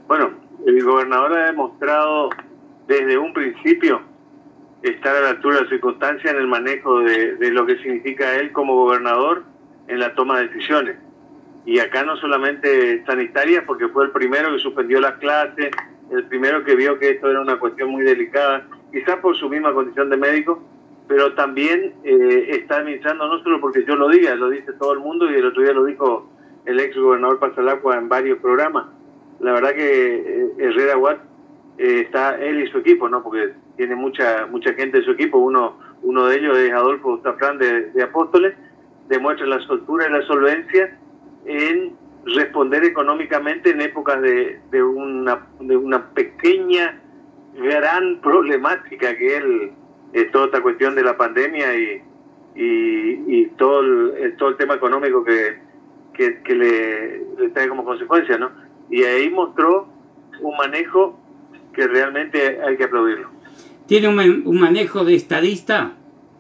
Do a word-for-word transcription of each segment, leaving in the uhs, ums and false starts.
Bueno, el gobernador ha demostrado desde un principio estar a la altura de la circunstancia en el manejo de, de lo que significa él como gobernador en la toma de decisiones. Y acá no solamente sanitarias, porque fue el primero que suspendió las clases, el primero que vio que esto era una cuestión muy delicada, quizás por su misma condición de médico, pero también eh, está administrando, no solo porque yo lo diga, lo dice todo el mundo, y el otro día lo dijo el ex gobernador Pasalacua en varios programas. La verdad que eh, Herrera Watt eh, está él y su equipo, ¿no? Porque tiene mucha mucha gente de su equipo. Uno uno de ellos es Adolfo Zafrán de, de Apóstoles. Demuestra la soltura y la solvencia en responder económicamente en épocas de, de una de una pequeña gran problemática que es eh, toda esta cuestión de la pandemia y y, y todo el todo el tema económico que que, que le, le trae como consecuencia, ¿no? Y ahí mostró un manejo que realmente hay que aplaudirlo. ¿Tiene un, un manejo de estadista?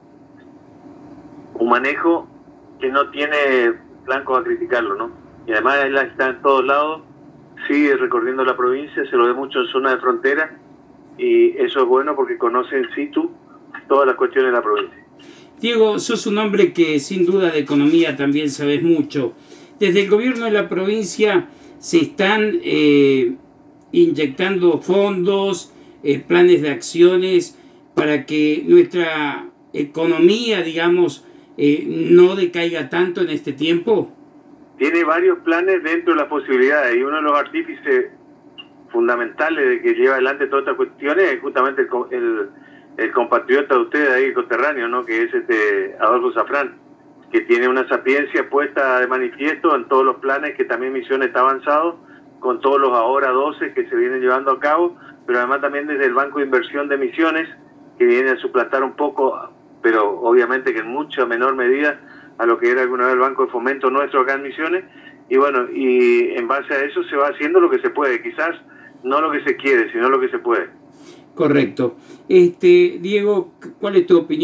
Un manejo que no tiene flancos a criticarlo, ¿no? Y además él está en todos lados, sigue recorriendo la provincia, se lo ve mucho en zona de frontera, y eso es bueno porque conoce in situ todas las cuestiones de la provincia. Diego, sos un hombre que sin duda de economía también sabes mucho. Desde el gobierno de la provincia se están eh, inyectando fondos, eh, planes de acciones para que nuestra economía, digamos, eh, no decaiga tanto en este tiempo. Tiene varios planes dentro de las posibilidades, y uno de los artífices fundamentales de que lleva adelante todas estas cuestiones es justamente el, el, el compatriota de ustedes ahí, el coterráneo, ¿no? Que es este Adolfo Zafrán, que tiene una sapiencia puesta de manifiesto en todos los planes, que también Misiones está avanzado, con todos los ahora doce que se vienen llevando a cabo, pero además también desde el Banco de Inversión de Misiones, que viene a suplantar un poco, pero obviamente que en mucha menor medida, a lo que era alguna vez el Banco de Fomento nuestro acá en Misiones, y bueno, y en base a eso se va haciendo lo que se puede, quizás no lo que se quiere, sino lo que se puede. Correcto. Este, Diego, ¿cuál es tu opinión?